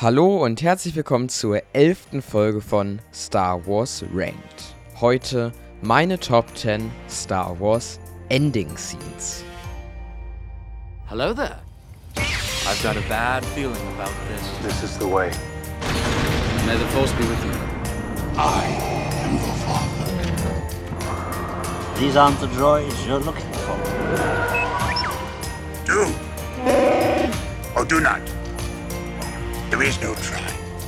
Hallo und herzlich willkommen zur 11. Folge von Star Wars Ranked. Heute meine Top 10 Star Wars Ending Scenes. Hello there. I've got a bad feeling about this. This is the way. May the Force be with you. I am your father. These aren't the droids you're looking for. Do or do not. There is no try.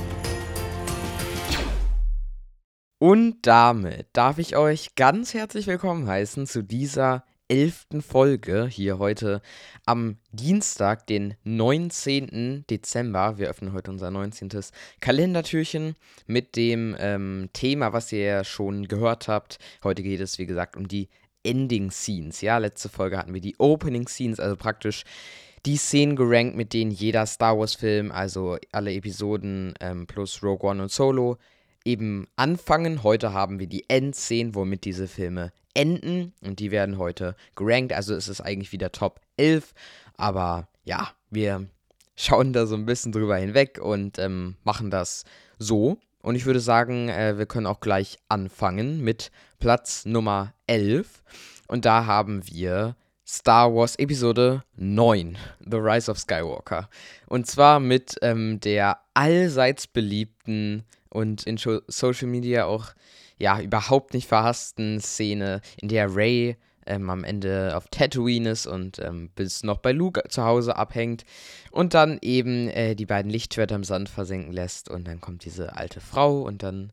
Und damit darf ich euch ganz herzlich willkommen heißen zu dieser 11. Folge hier heute am Dienstag, den 19. Dezember. Wir öffnen heute unser 19. Kalendertürchen mit dem Thema, was ihr ja schon gehört habt. Heute geht es, wie gesagt, um die Ending Scenes. Ja, letzte Folge hatten wir die Opening Scenes, also praktisch die Szenen gerankt, mit denen jeder Star Wars Film, also alle Episoden plus Rogue One und Solo, eben anfangen. Heute haben wir die Endszenen, womit diese Filme enden, und die werden heute gerankt. Also es ist eigentlich wieder Top 11, aber ja, wir schauen da so ein bisschen drüber hinweg und machen das so. Und ich würde sagen, wir können auch gleich anfangen mit Platz Nummer 11. Und da haben wir Star Wars Episode 9, The Rise of Skywalker. Und zwar mit der allseits beliebten und in Social Media auch ja überhaupt nicht verhassten Szene, in der Rey am Ende auf Tatooine ist und bis noch bei Luke zu Hause abhängt und dann eben die beiden Lichtschwerter im Sand versenken lässt, und dann kommt diese alte Frau und dann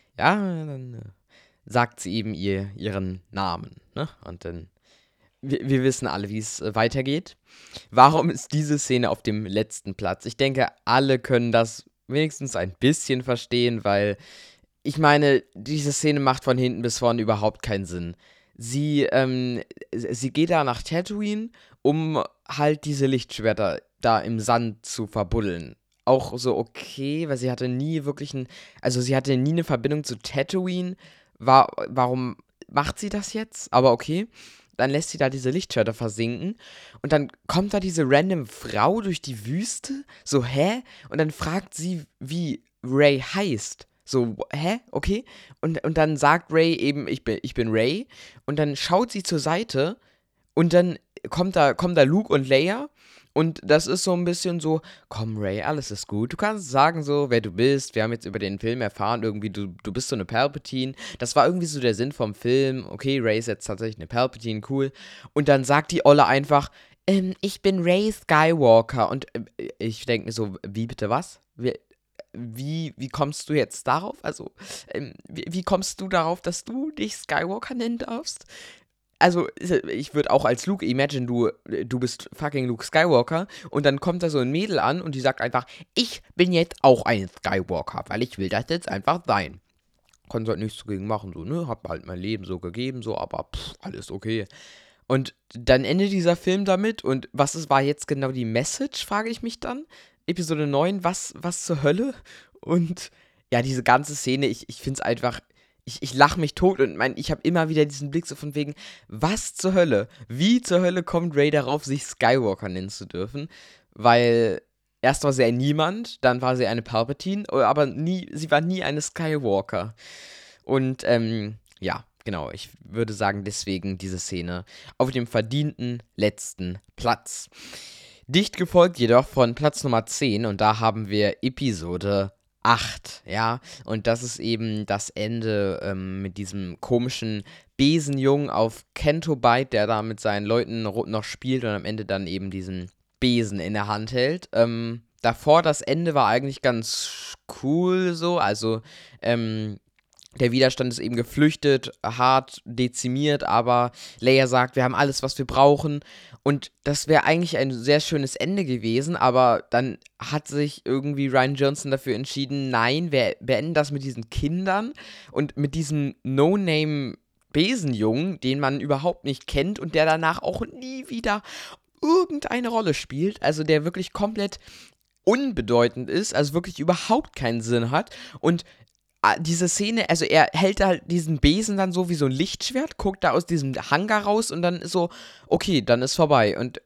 sagt sie eben ihren Namen, ne? Und dann wir wissen alle, wie es weitergeht. Warum ist diese Szene auf dem letzten Platz? Ich denke, alle können das wenigstens ein bisschen verstehen, weil ich meine, diese Szene macht von hinten bis vorne überhaupt keinen Sinn. Sie geht da nach Tatooine, um halt diese Lichtschwerter da im Sand zu verbuddeln. Auch so okay, weil sie hatte nie eine Verbindung zu Tatooine. Warum macht sie das jetzt? Aber okay. Dann lässt sie da diese Lichtschwerter versinken und dann kommt da diese random Frau durch die Wüste, so, hä? Und dann fragt sie, wie Rey heißt. So, hä? Okay. Und dann sagt Rey eben, ich bin Rey. Und dann schaut sie zur Seite und dann kommt da Luke und Leia. Und das ist so ein bisschen so, komm Rey, alles ist gut. Du kannst sagen so, wer du bist. Wir haben jetzt über den Film erfahren, irgendwie, du bist so eine Palpatine. Das war irgendwie so der Sinn vom Film. Okay, Rey ist jetzt tatsächlich eine Palpatine, cool. Und dann sagt die Olle einfach, ich bin Rey Skywalker. Und ich denke mir so, wie bitte was? Wie kommst du jetzt darauf? Also, wie kommst du darauf, dass du dich Skywalker nennen darfst? Also, ich würde auch als Luke, imagine, du bist fucking Luke Skywalker und dann kommt da so ein Mädel an und die sagt einfach, ich bin jetzt auch ein Skywalker, weil ich will das jetzt einfach sein. Konnte halt nichts dagegen machen, so, ne, hab halt mein Leben so gegeben, so, aber alles okay. Und dann endet dieser Film damit, und war jetzt genau die Message, frage ich mich dann. Episode 9, was zur Hölle? Und ja, diese ganze Szene, ich finde es einfach, ich lache mich tot, und ich habe immer wieder diesen Blick so von wegen, was zur Hölle? Wie zur Hölle kommt Rey darauf, sich Skywalker nennen zu dürfen? Weil erst war sie ein Niemand, dann war sie eine Palpatine, aber sie war nie eine Skywalker. Und ja, genau, ich würde sagen, deswegen diese Szene auf dem verdienten letzten Platz. Dicht gefolgt jedoch von Platz Nummer 10, und da haben wir Episode 8, ja, und das ist eben das Ende mit diesem komischen Besenjungen auf Canto Bight, der da mit seinen Leuten noch spielt und am Ende dann eben diesen Besen in der Hand hält. Davor, das Ende war eigentlich ganz cool so, also der Widerstand ist eben geflüchtet, hart dezimiert, aber Leia sagt, wir haben alles, was wir brauchen. Und das wäre eigentlich ein sehr schönes Ende gewesen, aber dann hat sich irgendwie Rian Johnson dafür entschieden, nein, wir beenden das mit diesen Kindern und mit diesem No-Name-Besenjungen, den man überhaupt nicht kennt und der danach auch nie wieder irgendeine Rolle spielt, also der wirklich komplett unbedeutend ist, also wirklich überhaupt keinen Sinn hat. Und diese Szene, also er hält da diesen Besen dann so wie so ein Lichtschwert, guckt da aus diesem Hangar raus und dann ist so, okay, dann ist vorbei. Und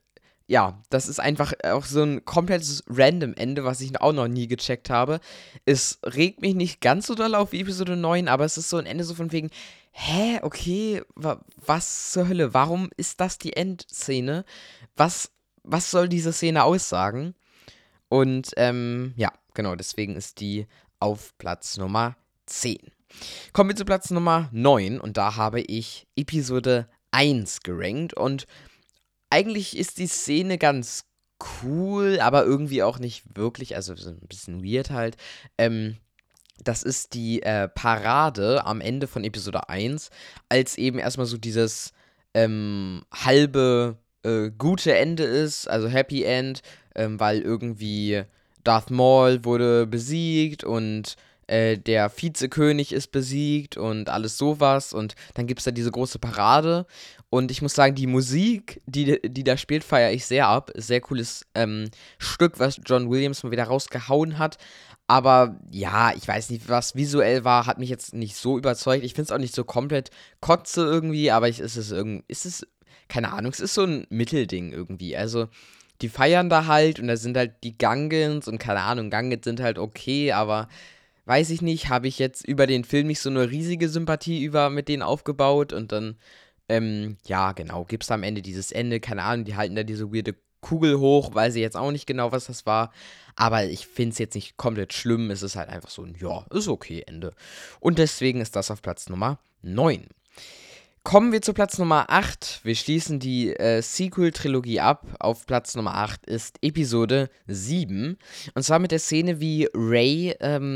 ja, das ist einfach auch so ein komplettes Random-Ende, was ich auch noch nie gecheckt habe. Es regt mich nicht ganz so doll auf wie Episode 9, aber es ist so ein Ende so von wegen, hä, okay, was zur Hölle? Warum ist das die Endszene? Was soll diese Szene aussagen? Und ja, genau, deswegen ist die auf Platz Nummer 10. Kommen wir zu Platz Nummer 9 und da habe ich Episode 1 gerankt und eigentlich ist die Szene ganz cool, aber irgendwie auch nicht wirklich, also so ein bisschen weird halt. Das ist die Parade am Ende von Episode 1, als eben erstmal so dieses halbe gute Ende ist, also Happy End, weil irgendwie Darth Maul wurde besiegt und der Vizekönig ist besiegt und alles sowas und dann gibt es da diese große Parade und ich muss sagen, die Musik, die da spielt, feiere ich sehr ab. Sehr cooles Stück, was John Williams mal wieder rausgehauen hat. Aber ja, ich weiß nicht, was visuell war, hat mich jetzt nicht so überzeugt. Ich finde es auch nicht so komplett kotze irgendwie, aber keine Ahnung, es ist so ein Mittelding irgendwie. Also, die feiern da halt und da sind halt die Gungans und keine Ahnung, Gungans sind halt okay, aber weiß ich nicht, habe ich jetzt über den Film nicht so eine riesige Sympathie mit denen aufgebaut und dann, ja, genau, gibt's da am Ende dieses Ende, keine Ahnung, die halten da diese weirde Kugel hoch, weiß ich jetzt auch nicht genau, was das war, aber ich finde es jetzt nicht komplett schlimm, es ist halt einfach so ein, ja, ist okay, Ende. Und deswegen ist das auf Platz Nummer 9. Kommen wir zu Platz Nummer 8. Wir schließen die Sequel-Trilogie ab. Auf Platz Nummer 8 ist Episode 7. Und zwar mit der Szene, wie Rey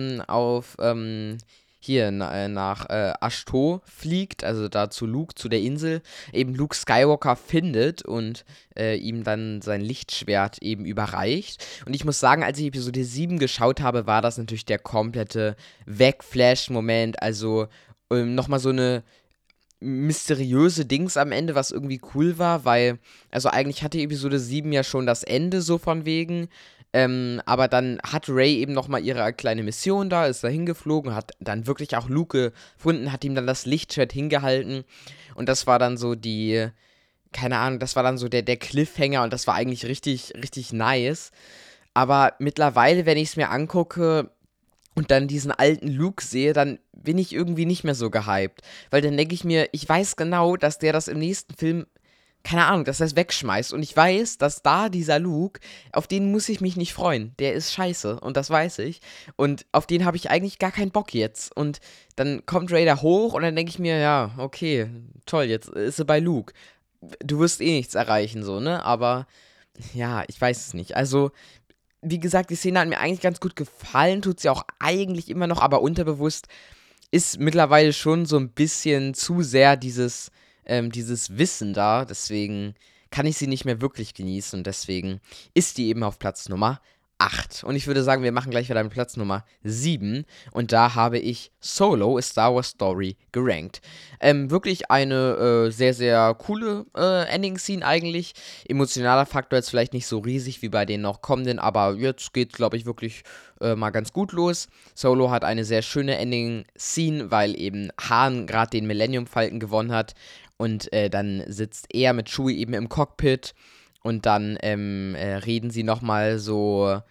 nach Ashto fliegt, also da zu Luke, zu der Insel, eben Luke Skywalker findet und ihm dann sein Lichtschwert eben überreicht. Und ich muss sagen, als ich Episode 7 geschaut habe, war das natürlich der komplette Wegflash-Moment, also nochmal so eine mysteriöse Dings am Ende, was irgendwie cool war, weil, also eigentlich hatte Episode 7 ja schon das Ende so von wegen, aber dann hat Rey eben nochmal ihre kleine Mission da, ist da hingeflogen, hat dann wirklich auch Luke gefunden, hat ihm dann das Lichtschwert hingehalten und das war dann so keine Ahnung, das war dann so der Cliffhanger und das war eigentlich richtig, richtig nice, aber mittlerweile, wenn ich es mir angucke, und dann diesen alten Luke sehe, dann bin ich irgendwie nicht mehr so gehypt. Weil dann denke ich mir, ich weiß genau, dass der das im nächsten Film, keine Ahnung, dass er es wegschmeißt. Und ich weiß, dass da dieser Luke, auf den muss ich mich nicht freuen. Der ist scheiße und das weiß ich. Und auf den habe ich eigentlich gar keinen Bock jetzt. Und dann kommt Raider hoch und dann denke ich mir, ja, okay, toll, jetzt ist sie bei Luke. Du wirst eh nichts erreichen, so, ne? Aber ja, ich weiß es nicht. Also, wie gesagt, die Szene hat mir eigentlich ganz gut gefallen, tut sie auch eigentlich immer noch, aber unterbewusst ist mittlerweile schon so ein bisschen zu sehr dieses Wissen da, deswegen kann ich sie nicht mehr wirklich genießen und deswegen ist die eben auf Platz Nummer 8. Und ich würde sagen, wir machen gleich wieder mit Platz Nummer 7 und da habe ich Solo, A Star Wars Story, gerankt. Wirklich eine sehr, sehr coole Ending-Scene eigentlich. Emotionaler Faktor jetzt vielleicht nicht so riesig wie bei den noch kommenden, aber jetzt geht, glaube ich, wirklich mal ganz gut los. Solo hat eine sehr schöne Ending-Scene, weil eben Han gerade den Millennium Falcon gewonnen hat und dann sitzt er mit Chewie eben im Cockpit. Und dann reden sie nochmal so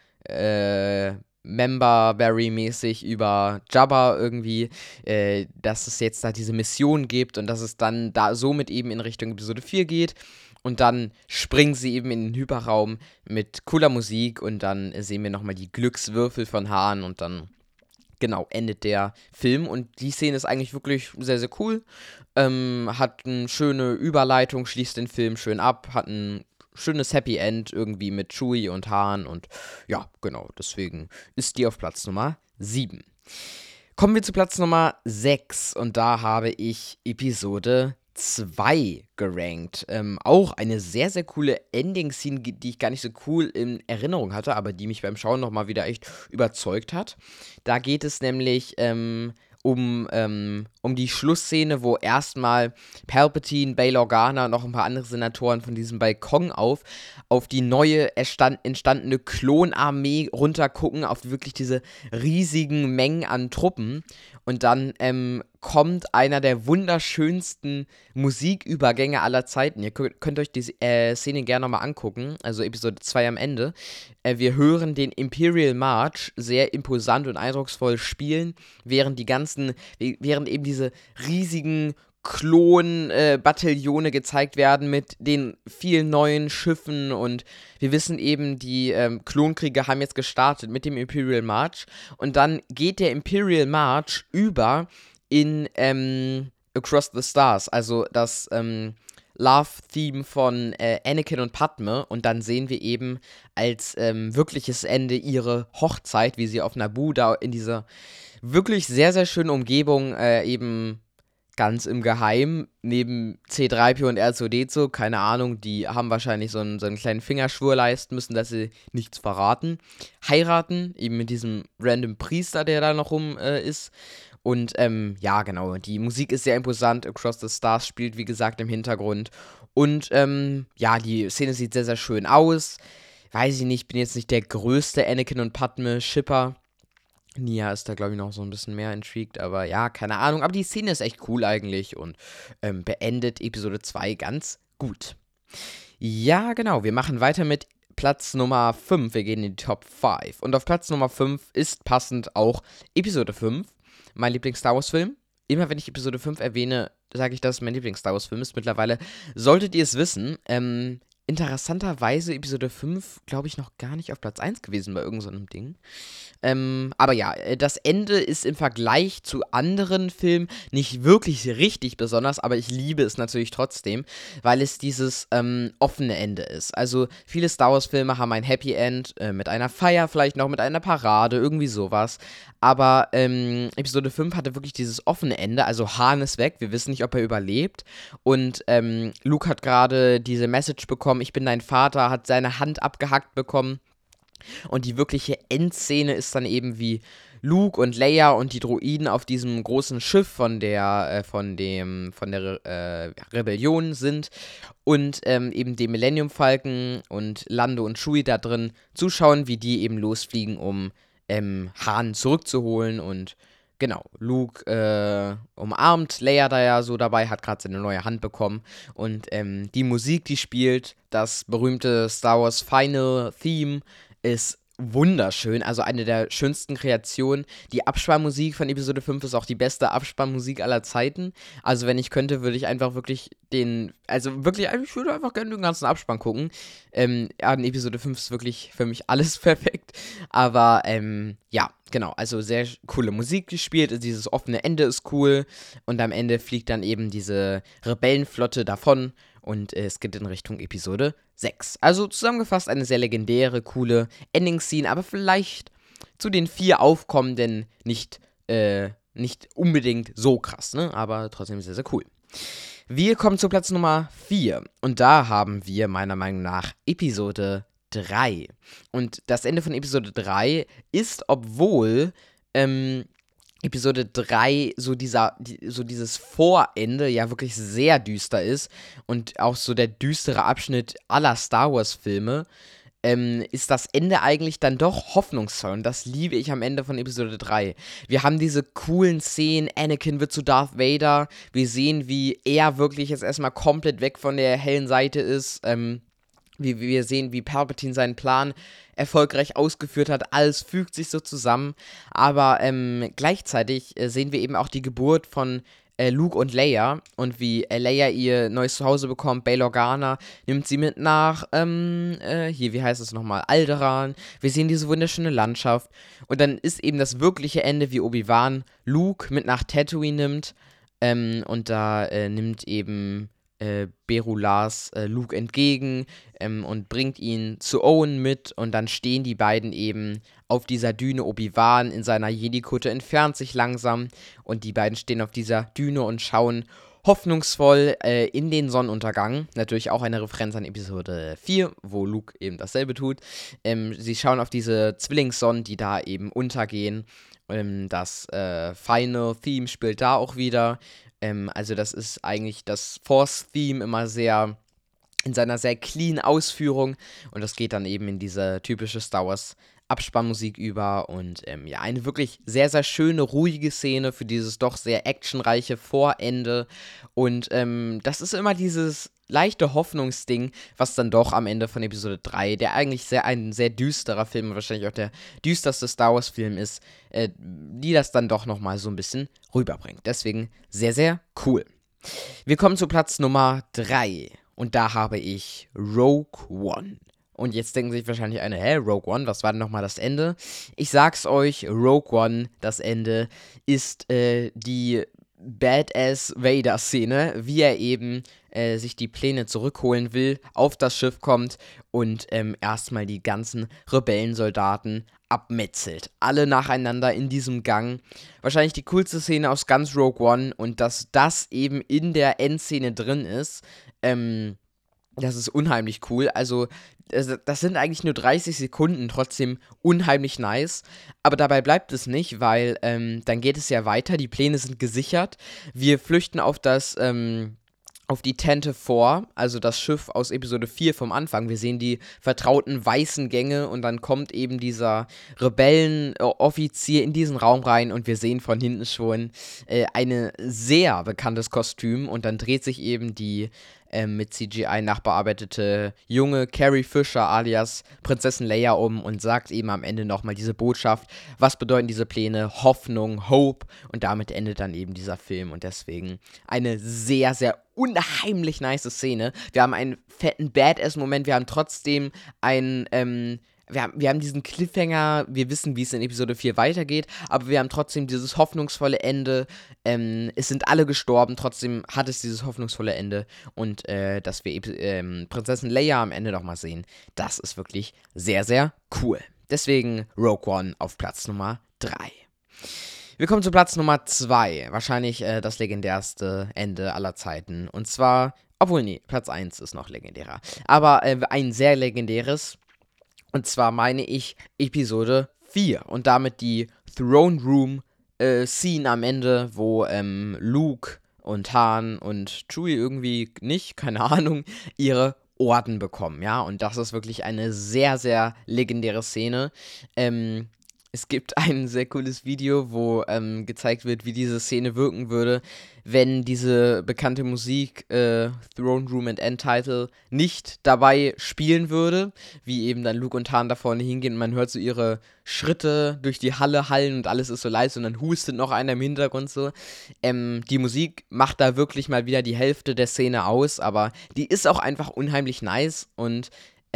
Memberberry-mäßig über Jabba irgendwie, dass es jetzt da diese Mission gibt und dass es dann da somit eben in Richtung Episode 4 geht. Und dann springen sie eben in den Hyperraum mit cooler Musik und dann sehen wir nochmal die Glückswürfel von Han und dann, genau, endet der Film. Und die Szene ist eigentlich wirklich sehr, sehr cool. Hat eine schöne Überleitung, schließt den Film schön ab, hat ein schönes Happy End irgendwie mit Chewie und Han und ja, genau, deswegen ist die auf Platz Nummer 7. Kommen wir zu Platz Nummer 6 und da habe ich Episode 2 gerankt. Auch eine sehr, sehr coole Ending-Scene, die ich gar nicht so cool in Erinnerung hatte, aber die mich beim Schauen nochmal wieder echt überzeugt hat. Da geht es nämlich um die Schlussszene, wo erstmal Palpatine, Bail Organa und noch ein paar andere Senatoren von diesem Balkon auf die neue entstandene Klonarmee runtergucken, auf wirklich diese riesigen Mengen an Truppen. und dann kommt einer der wunderschönsten Musikübergänge aller Zeiten. Ihr könnt euch die Szene gerne nochmal angucken, also Episode 2 am Ende. Wir hören den Imperial March sehr imposant und eindrucksvoll spielen, während eben diese riesigen Klon-Bataillone gezeigt werden mit den vielen neuen Schiffen, und wir wissen eben, die Klonkriege haben jetzt gestartet mit dem Imperial March, und dann geht der Imperial March über in Across the Stars, also das Love-Theme von Anakin und Padme, und dann sehen wir eben als wirkliches Ende ihre Hochzeit, wie sie auf Naboo da in dieser wirklich sehr, sehr schönen Umgebung eben ganz im Geheim, neben C-3PO und R2-D2, keine Ahnung, die haben wahrscheinlich so einen kleinen Fingerschwur leisten müssen, dass sie nichts verraten, heiraten, eben mit diesem random Priester, der da noch rum ist. Und ja, genau, die Musik ist sehr imposant, Across the Stars spielt, wie gesagt, im Hintergrund. Und ja, die Szene sieht sehr, sehr schön aus. Weiß ich nicht, bin jetzt nicht der größte Anakin und Padme-Shipper. Nia ist da, glaube ich, noch so ein bisschen mehr intrigued, aber ja, keine Ahnung. Aber die Szene ist echt cool eigentlich und beendet Episode 2 ganz gut. Ja, genau, wir machen weiter mit Platz Nummer 5. Wir gehen in die Top 5. Und auf Platz Nummer 5 ist passend auch Episode 5, mein Lieblings-Star Wars-Film. Immer wenn ich Episode 5 erwähne, sage ich, dass es mein Lieblings-Star Wars-Film ist. Mittlerweile solltet ihr es wissen. Interessanterweise Episode 5, glaube ich, noch gar nicht auf Platz 1 gewesen bei irgendeinem so Ding. Aber ja, das Ende ist im Vergleich zu anderen Filmen nicht wirklich richtig besonders, aber ich liebe es natürlich trotzdem, weil es dieses offene Ende ist. Also viele Star Wars Filme haben ein Happy End mit einer Feier, vielleicht noch mit einer Parade, irgendwie sowas. Aber Episode 5 hatte wirklich dieses offene Ende, also Han ist weg, wir wissen nicht, ob er überlebt. Und Luke hat gerade diese Message bekommen, ich bin dein Vater, hat seine Hand abgehackt bekommen. Und die wirkliche Endszene ist dann eben, wie Luke und Leia und die Droiden auf diesem großen Schiff von der Rebellion sind und eben dem Millennium Falcon und Lando und Chewie da drin zuschauen, wie die eben losfliegen, um Han zurückzuholen. Und genau, Luke umarmt Leia da ja so dabei, hat gerade seine neue Hand bekommen. Und die Musik, die spielt, das berühmte Star Wars Final Theme, ist wunderschön, also eine der schönsten Kreationen. Die Abspannmusik von Episode 5 ist auch die beste Abspannmusik aller Zeiten. Also wenn ich könnte, würde ich einfach wirklich ich würde einfach gerne den ganzen Abspann gucken. Ja, in Episode 5 ist wirklich für mich alles perfekt. Aber ja, genau, also sehr coole Musik gespielt, dieses offene Ende ist cool und am Ende fliegt dann eben diese Rebellenflotte davon. Und es geht in Richtung Episode 6. Also zusammengefasst eine sehr legendäre, coole Ending-Scene, aber vielleicht zu den 4 aufkommenden nicht unbedingt so krass, ne? Aber trotzdem sehr, sehr cool. Wir kommen zu Platz Nummer 4. Und da haben wir meiner Meinung nach Episode 3. Und das Ende von Episode 3 ist, obwohl Episode 3 so dieses Vorende ja wirklich sehr düster ist und auch so der düstere Abschnitt aller Star Wars Filme, ist das Ende eigentlich dann doch hoffnungsvoll und das liebe ich am Ende von Episode 3. Wir haben diese coolen Szenen, Anakin wird zu Darth Vader, wir sehen, wie er wirklich jetzt erstmal komplett weg von der hellen Seite ist, wie wir sehen, wie Palpatine seinen Plan erfolgreich ausgeführt hat. Alles fügt sich so zusammen. Aber gleichzeitig sehen wir eben auch die Geburt von Luke und Leia. Und wie Leia ihr neues Zuhause bekommt. Bail Organa nimmt sie mit nach, wie heißt es nochmal? Alderaan. Wir sehen diese wunderschöne Landschaft. Und dann ist eben das wirkliche Ende, wie Obi-Wan Luke mit nach Tatooine nimmt. Und da nimmt eben Beru Lars Luke entgegen und bringt ihn zu Owen mit und dann stehen die beiden eben auf dieser Düne. Obi-Wan in seiner Jedi-Kutte entfernt sich langsam und die beiden stehen auf dieser Düne und schauen hoffnungsvoll in den Sonnenuntergang. Natürlich auch eine Referenz an Episode 4, wo Luke eben dasselbe tut. Sie schauen auf diese Zwillingssonnen, die da eben untergehen. Das Final Theme spielt da auch wieder. Also das ist eigentlich das Force-Theme immer in seiner sehr clean Ausführung und das geht dann eben in diese typische Star Wars Abspannmusik über und ja, eine wirklich sehr, sehr schöne, ruhige Szene für dieses doch sehr actionreiche Vorende und das ist immer dieses leichte Hoffnungsding, was dann doch am Ende von Episode 3, der eigentlich ein sehr düsterer Film, wahrscheinlich auch der düsterste Star Wars Film ist, die das dann doch nochmal so ein bisschen rüberbringt. Deswegen sehr, sehr cool. Wir kommen zu Platz Nummer 3 und da habe ich Rogue One. Und jetzt denken sich wahrscheinlich eine, Rogue One, was war denn nochmal das Ende? Ich sag's euch, Rogue One, das Ende, ist die Badass Vader-Szene, wie er eben sich die Pläne zurückholen will, auf das Schiff kommt und erstmal die ganzen Rebellensoldaten abmetzelt. Alle nacheinander in diesem Gang. Wahrscheinlich die coolste Szene aus ganz Rogue One und dass das eben in der Endszene drin ist, das ist unheimlich cool. Also, das sind eigentlich nur 30 Sekunden, trotzdem unheimlich nice. Aber dabei bleibt es nicht, weil dann geht es ja weiter. Die Pläne sind gesichert. Wir flüchten auf auf die Tente vor, also das Schiff aus Episode 4 vom Anfang. Wir sehen die vertrauten weißen Gänge und dann kommt eben dieser Rebellenoffizier in diesen Raum rein und wir sehen von hinten schon ein sehr bekanntes Kostüm und dann dreht sich eben die mit CGI nachbearbeitete junge Carrie Fisher alias Prinzessin Leia um und sagt eben am Ende nochmal diese Botschaft, was bedeuten diese Pläne, Hoffnung, Hope und damit endet dann eben dieser Film und deswegen eine sehr, sehr unheimlich nice Szene. Wir haben einen fetten Badass-Moment, wir haben trotzdem wir haben diesen Cliffhanger, wir wissen, wie es in Episode 4 weitergeht, aber wir haben trotzdem dieses hoffnungsvolle Ende. Es sind alle gestorben, trotzdem hat es dieses hoffnungsvolle Ende. Und dass wir Prinzessin Leia am Ende nochmal sehen, das ist wirklich sehr, sehr cool. Deswegen Rogue One auf Platz Nummer 3. Wir kommen zu Platz Nummer 2. Wahrscheinlich das legendärste Ende aller Zeiten. Und zwar, obwohl, nee, Platz 1 ist noch legendärer. Aber ein sehr legendäres. Und zwar meine ich Episode 4 und damit die Throne Room Scene am Ende, wo Luke und Han und Chewie irgendwie nicht, keine Ahnung, ihre Orden bekommen, ja. Und das ist wirklich eine sehr, sehr legendäre Szene. Es gibt ein sehr cooles Video, wo gezeigt wird, wie diese Szene wirken würde, wenn diese bekannte Musik Throne Room and End Title nicht dabei spielen würde, wie eben dann Luke und Han da vorne hingehen und man hört so ihre Schritte durch die Halle hallen und alles ist so leise und dann hustet noch einer im Hintergrund so. Die Musik macht da wirklich mal wieder die Hälfte der Szene aus, aber die ist auch einfach unheimlich nice und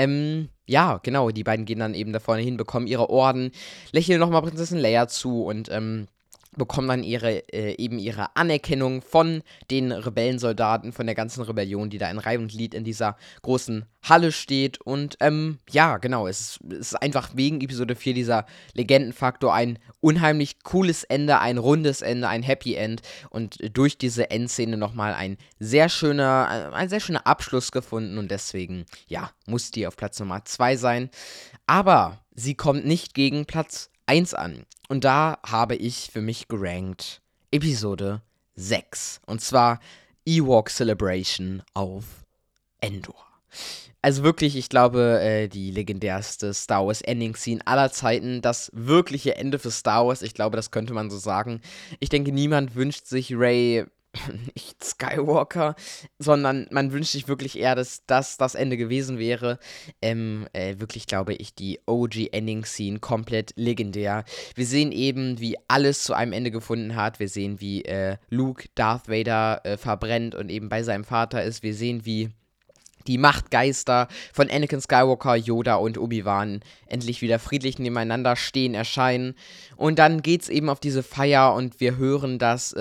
ja, genau, die beiden gehen dann eben da vorne hin, bekommen ihre Orden, lächeln nochmal Prinzessin Leia zu und bekommen dann ihre Anerkennung von den Rebellensoldaten, von der ganzen Rebellion, die da in Reihe und Glied in dieser großen Halle steht. Und ja, genau, es ist einfach wegen Episode 4 dieser Legendenfaktor ein unheimlich cooles Ende, ein rundes Ende, ein Happy End. Und durch diese Endszene nochmal ein sehr schöner Abschluss gefunden. Und deswegen, ja, muss die auf Platz Nummer 2 sein. Aber sie kommt nicht gegen Platz 1 an. Und da habe ich für mich gerankt Episode 6. Und zwar Ewok Celebration auf Endor. Also wirklich, ich glaube, die legendärste Star Wars Ending Scene aller Zeiten. Das wirkliche Ende für Star Wars. Ich glaube, das könnte man so sagen. Ich denke, niemand wünscht sich Rey nicht Skywalker, sondern man wünscht sich wirklich eher, dass das Ende gewesen wäre. Wirklich glaube ich, die OG-Ending-Scene komplett legendär. Wir sehen eben, wie alles zu einem Ende gefunden hat. Wir sehen, wie Luke Darth Vader verbrennt und eben bei seinem Vater ist. Wir sehen, wie die Machtgeister von Anakin Skywalker, Yoda und Obi-Wan endlich wieder friedlich nebeneinander stehen, erscheinen. Und dann geht's eben auf diese Feier und wir hören das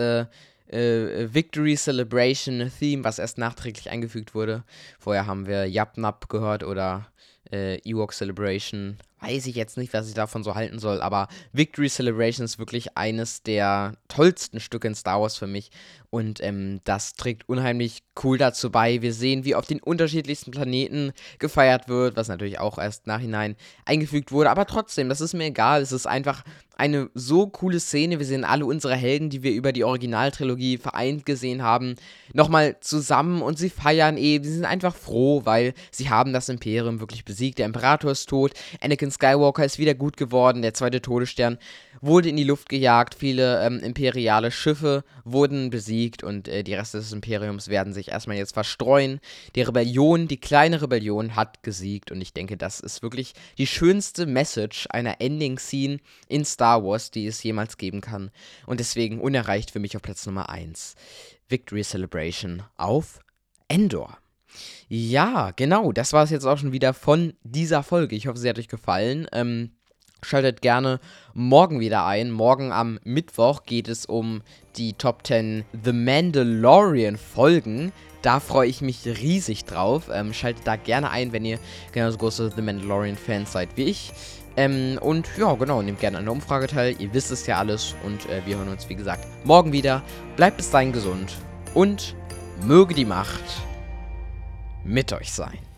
Victory Celebration Theme, was erst nachträglich eingefügt wurde. Vorher haben wir Yap Nap gehört oder Ewok Celebration. Weiß ich jetzt nicht, was ich davon so halten soll, aber Victory Celebration ist wirklich eines der tollsten Stücke in Star Wars für mich und das trägt unheimlich cool dazu bei. Wir sehen, wie auf den unterschiedlichsten Planeten gefeiert wird, was natürlich auch erst nachhinein eingefügt wurde, aber trotzdem, das ist mir egal, es ist einfach eine so coole Szene. Wir sehen alle unsere Helden, die wir über die Originaltrilogie vereint gesehen haben, nochmal zusammen und sie feiern eben, sie sind einfach froh, weil sie haben das Imperium wirklich besiegt besiegt, der Imperator ist tot, Anakin Skywalker ist wieder gut geworden, der zweite Todesstern wurde in die Luft gejagt, viele imperiale Schiffe wurden besiegt und die Reste des Imperiums werden sich erstmal jetzt verstreuen. Die Rebellion, die kleine Rebellion hat gesiegt und ich denke, das ist wirklich die schönste Message einer Ending-Scene in Star Wars, die es jemals geben kann und deswegen unerreicht für mich auf Platz Nummer 1. Victory Celebration auf Endor. Ja, genau, das war es jetzt auch schon wieder von dieser Folge. Ich hoffe, sie hat euch gefallen. Schaltet gerne morgen wieder ein. Morgen am Mittwoch geht es um die Top 10 The Mandalorian Folgen. Da freue ich mich riesig drauf. Schaltet da gerne ein, wenn ihr genauso große The Mandalorian Fans seid wie ich. Und ja, genau, nehmt gerne an der Umfrage teil. Ihr wisst es ja alles. Und wir hören uns, wie gesagt, morgen wieder. Bleibt bis dahin gesund. Und möge die Macht mit euch sein.